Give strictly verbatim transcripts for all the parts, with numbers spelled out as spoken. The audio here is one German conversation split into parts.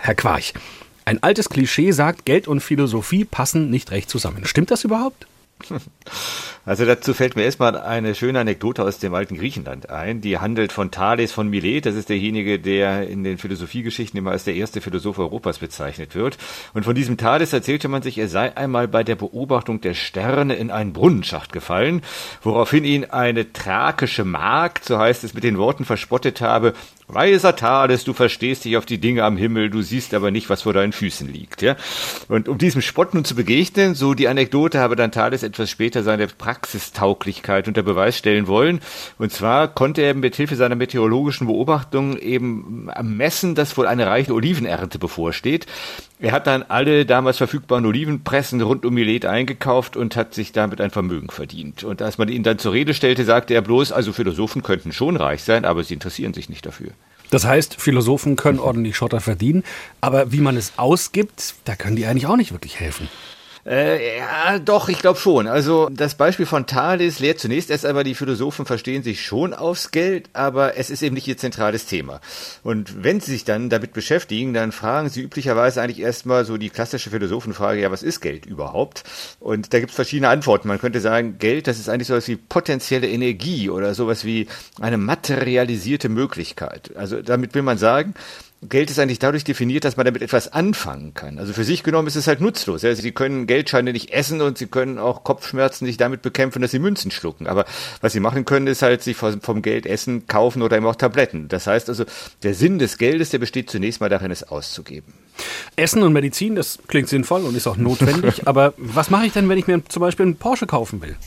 Herr Quarch, ein altes Klischee sagt, Geld und Philosophie passen nicht recht zusammen. Stimmt das überhaupt? Also dazu fällt mir erstmal eine schöne Anekdote aus dem alten Griechenland ein. Die handelt von Thales von Milet. Das ist derjenige, der in den Philosophiegeschichten immer als der erste Philosoph Europas bezeichnet wird. Und von diesem Thales erzählte man sich, er sei einmal bei der Beobachtung der Sterne in einen Brunnenschacht gefallen, woraufhin ihn eine thrakische Magd, so heißt es, mit den Worten verspottet habe: Weiser Thales, du verstehst dich auf die Dinge am Himmel, du siehst aber nicht, was vor deinen Füßen liegt. Ja? Und um diesem Spott nun zu begegnen, so die Anekdote, habe dann Thales etwas später seine Praxistauglichkeit unter Beweis stellen wollen. Und zwar konnte er mit Hilfe seiner meteorologischen Beobachtungen eben messen, dass wohl eine reiche Olivenernte bevorsteht. Er hat dann alle damals verfügbaren Olivenpressen rund um Milet eingekauft und hat sich damit ein Vermögen verdient. Und als man ihn dann zur Rede stellte, sagte er bloß, also Philosophen könnten schon reich sein, aber sie interessieren sich nicht dafür. Das heißt, Philosophen können ordentlich Schotter verdienen, aber wie man es ausgibt, da können die eigentlich auch nicht wirklich helfen. Äh, ja, doch, ich glaube schon. Also das Beispiel von Thales lehrt zunächst erst einmal, die Philosophen verstehen sich schon aufs Geld, aber es ist eben nicht ihr zentrales Thema. Und wenn sie sich dann damit beschäftigen, dann fragen sie üblicherweise eigentlich erstmal so die klassische Philosophenfrage, ja, was ist Geld überhaupt? Und da gibt es verschiedene Antworten. Man könnte sagen, Geld, das ist eigentlich sowas wie potenzielle Energie oder sowas wie eine materialisierte Möglichkeit. Also damit will man sagen, Geld ist eigentlich dadurch definiert, dass man damit etwas anfangen kann. Also für sich genommen ist es halt nutzlos. Ja. Sie können Geldscheine nicht essen und sie können auch Kopfschmerzen nicht damit bekämpfen, dass sie Münzen schlucken. Aber was sie machen können, ist halt sich vom Geld essen, kaufen oder eben auch Tabletten. Das heißt also, der Sinn des Geldes, der besteht zunächst mal darin, es auszugeben. Essen und Medizin, das klingt sinnvoll und ist auch notwendig. Aber was mache ich denn, wenn ich mir zum Beispiel einen Porsche kaufen will?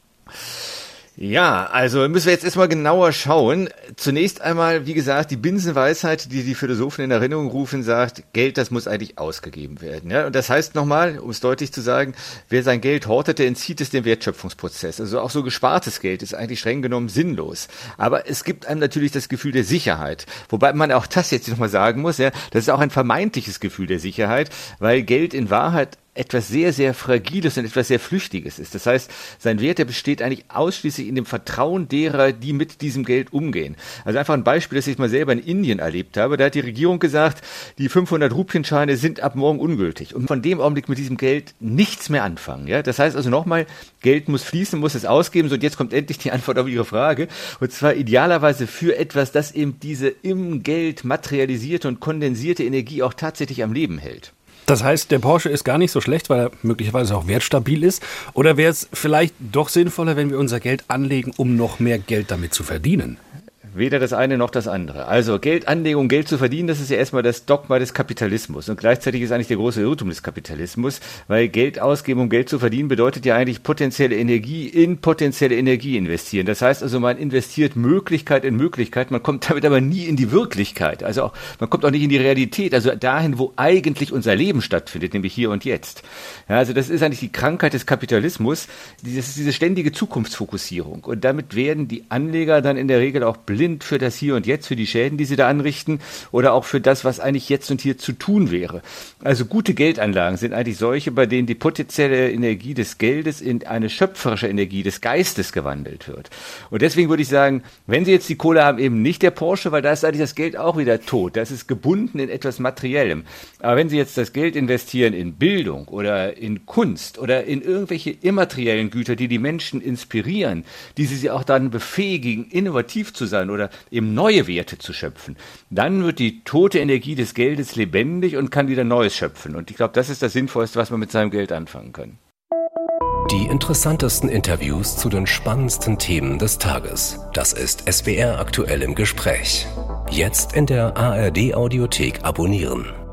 Ja, also müssen wir jetzt erstmal genauer schauen. Zunächst einmal, wie gesagt, die Binsenweisheit, die die Philosophen in Erinnerung rufen, sagt, Geld, das muss eigentlich ausgegeben werden. Ja? Und das heißt nochmal, um es deutlich zu sagen, wer sein Geld hortet, der entzieht es dem Wertschöpfungsprozess. Also auch so gespartes Geld ist eigentlich streng genommen sinnlos. Aber es gibt einem natürlich das Gefühl der Sicherheit. Wobei man auch das jetzt nochmal sagen muss, ja, das ist auch ein vermeintliches Gefühl der Sicherheit, weil Geld in Wahrheit etwas sehr, sehr Fragiles und etwas sehr Flüchtiges ist. Das heißt, sein Wert, der besteht eigentlich ausschließlich in dem Vertrauen derer, die mit diesem Geld umgehen. Also einfach ein Beispiel, das ich mal selber in Indien erlebt habe. Da hat die Regierung gesagt, die fünfhundert Rupienscheine sind ab morgen ungültig. Und von dem Augenblick mit diesem Geld nichts mehr anfangen. Ja? Das heißt also nochmal, Geld muss fließen, muss es ausgeben. So, und jetzt kommt endlich die Antwort auf Ihre Frage. Und zwar idealerweise für etwas, das eben diese im Geld materialisierte und kondensierte Energie auch tatsächlich am Leben hält. Das heißt, der Porsche ist gar nicht so schlecht, weil er möglicherweise auch wertstabil ist? Oder wäre es vielleicht doch sinnvoller, wenn wir unser Geld anlegen, um noch mehr Geld damit zu verdienen? Weder das eine noch das andere. Also Geldanlegung, Geld zu verdienen, das ist ja erstmal das Dogma des Kapitalismus. Und gleichzeitig ist eigentlich der große Irrtum des Kapitalismus, weil Geld ausgeben, um Geld zu verdienen, bedeutet ja eigentlich potenzielle Energie in potenzielle Energie investieren. Das heißt also, man investiert Möglichkeit in Möglichkeit, man kommt damit aber nie in die Wirklichkeit. Also auch, man kommt auch nicht in die Realität, also dahin, wo eigentlich unser Leben stattfindet, nämlich hier und jetzt. Ja, also das ist eigentlich die Krankheit des Kapitalismus, das ist diese ständige Zukunftsfokussierung. Und damit werden die Anleger dann in der Regel auch blind für das Hier und Jetzt, für die Schäden, die sie da anrichten oder auch für das, was eigentlich jetzt und hier zu tun wäre. Also gute Geldanlagen sind eigentlich solche, bei denen die potenzielle Energie des Geldes in eine schöpferische Energie des Geistes gewandelt wird. Und deswegen würde ich sagen, wenn Sie jetzt die Kohle haben, eben nicht der Porsche, weil da ist eigentlich das Geld auch wieder tot. Das ist gebunden in etwas Materiellem. Aber wenn Sie jetzt das Geld investieren in Bildung oder in Kunst oder in irgendwelche immateriellen Güter, die die Menschen inspirieren, die sie auch dann befähigen, innovativ zu sein oder eben neue Werte zu schöpfen, dann wird die tote Energie des Geldes lebendig und kann wieder Neues schöpfen. Und ich glaube, das ist das Sinnvollste, was man mit seinem Geld anfangen kann. Die interessantesten Interviews zu den spannendsten Themen des Tages. Das ist S W R aktuell im Gespräch. Jetzt in der A R D Audiothek abonnieren.